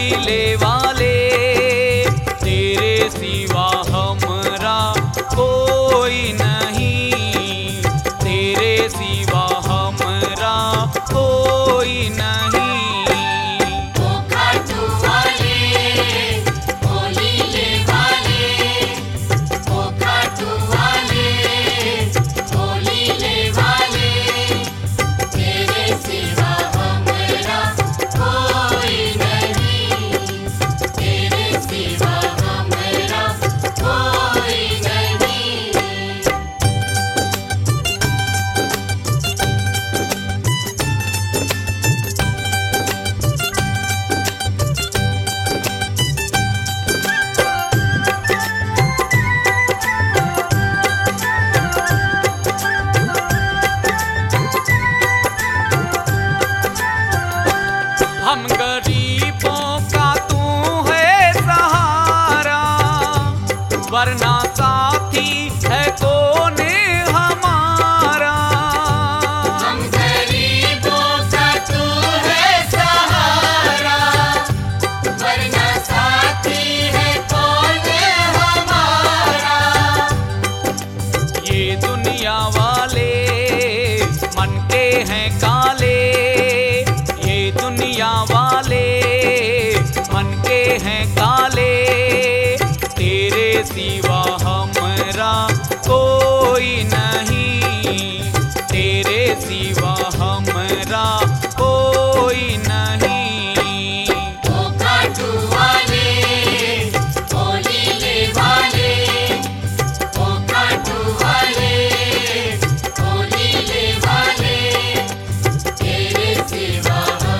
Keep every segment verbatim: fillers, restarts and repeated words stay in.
ले वाले, तेरे सिवा हमरा कोई नहीं, तेरे सिवा हमरा कोई नहीं। हम गरीबों का तू है सहारा, वरना साथी है कौन हमारा। हम गरीबों का तू है सहारा, वरना साथी है कौन हमारा। ये दुनिया वाले मन के हैं काले, दुनिया वाले मन के हैं काले, तेरे सिवा हमरा कोई नहीं, तेरे सिवा हमरा कोई नहीं। ओ खाटू वाले, ओ लीले वाले, ओ खाटू वाले, ओ लीले वाले, तेरे सिवा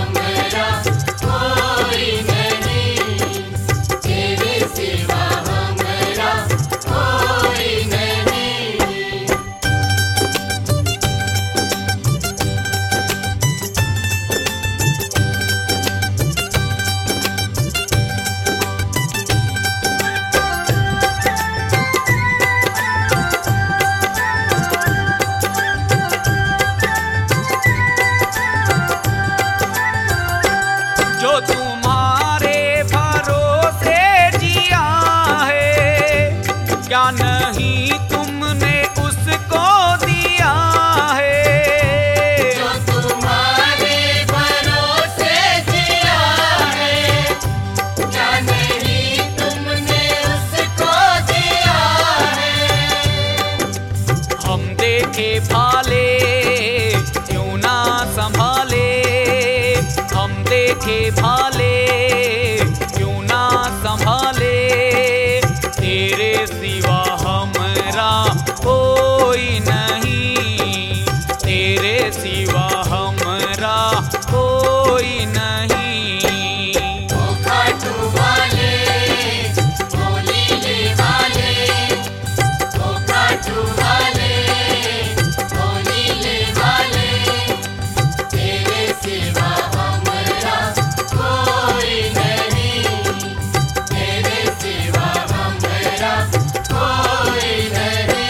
जो तुम्हारे भरोसे जिया है, क्या नहीं तुमने उसको दिया है। जो तुम्हारे भरोसे जिया है, क्या नहीं तुमने उसको दिया है। हम देखे भाले क्यों ना संभाले, हम देखे भाले क्यों ना संभाले, तेरे सिवा हमरा कोई नहीं, तेरे सिवा हमरा कोई नहीं। ओ खाटू वाले, ओ लीले वाले, ओ खाटू वाले, ओ लीले वाले, तेरे सिवा हमरा कोई नहीं, तेरे सिवा हमरा कोई नहीं।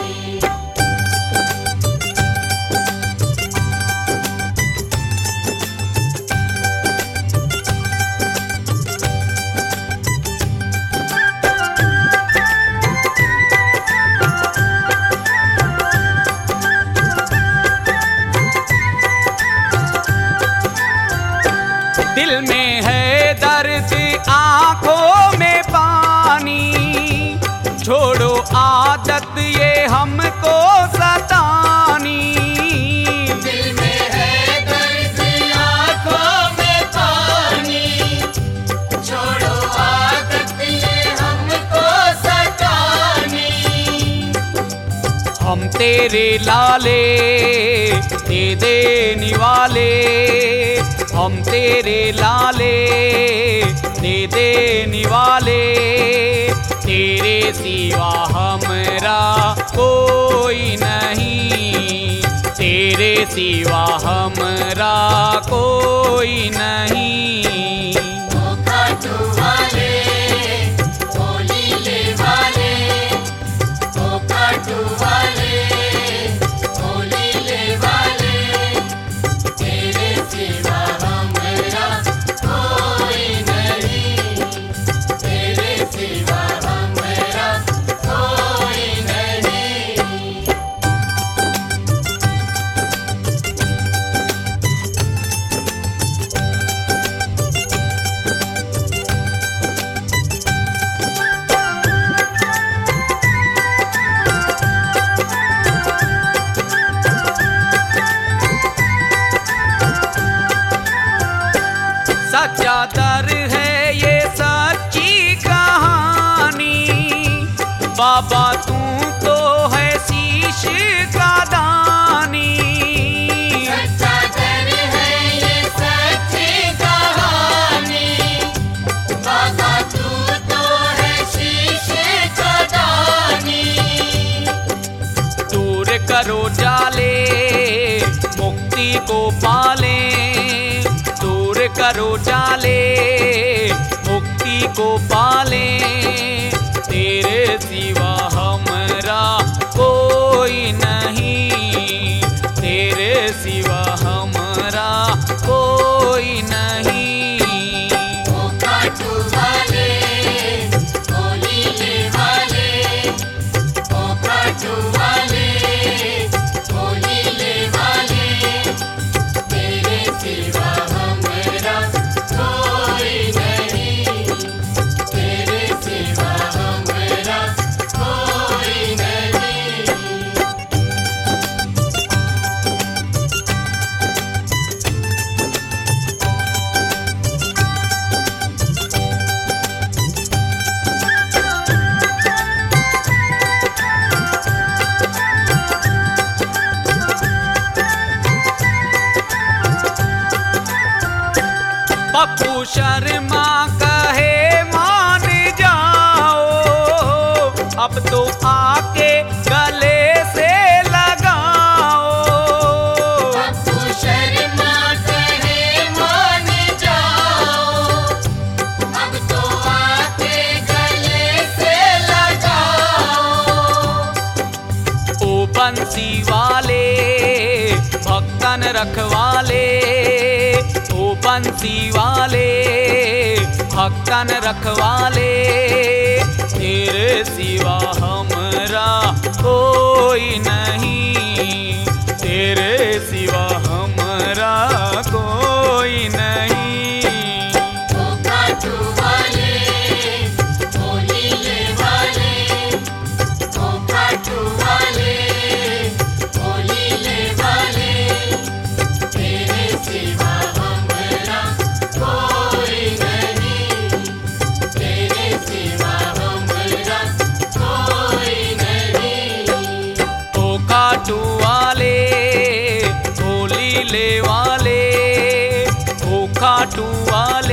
दिल में है दर्द आंखों में पानी, छोड़ो आदत ये हमको सतानी। दिल में है दर्द आँखों में पानी, छोड़ो आदत ये हमको सतानी। हम तेरे लाले दे देने वाले, हम तेरे लाले दे देने वाले, तेरे सिवा हमरा कोई नहीं, तेरे सिवा हमरा कोई नहीं। ओ खाटू वाले, ओ लीले वाले, ओ खाटू वाले, ओ लीले वाले, तेरे सिवा हमरा कोई नहीं। सच्चा दर है ये सच्ची कहानी, बाबा तू तो है शीश का दानी। सच्चा दर है ये सच्ची कहानी, बाबा तू तो है शीश का दानी। दूर करो जाले मुक्ति को पाले, दूर करो जाले मुक्ति को पाले, तेरे सिवा हमरा कोई नहीं, तेरे सिवा हमरा कोई नहीं। ओ खाटू वाले होली ले वाले, ओ खाटू वाले होली ले वाले, तेरे सिवा हमरा कोई नहीं, तेरे सिवा हमरा कोई नहीं। पप्पू शर्मा कहे मान जाओ, अब तो आके गले से लगाओ। पप्पू शर्मा कहे मान जाओ, अब तो आके गले से लगाओ। ओ बंसी वाले भक्तन रखवाले, ओ बंसी वाले भक्तन रखवाले, तेरे सिवा हमरा कोई नहीं, तेरे सिवा हमरा कोई नहीं। ओ खाटू वाले होली ले वाले, ओ खाटू वाले होली ले वाले, तेरे सिवा हमरा कोई नहीं, तेरे सिवा हमरा कोई नहीं। ओ खाटू वाले होली ले वाले, ओ खाटू वाले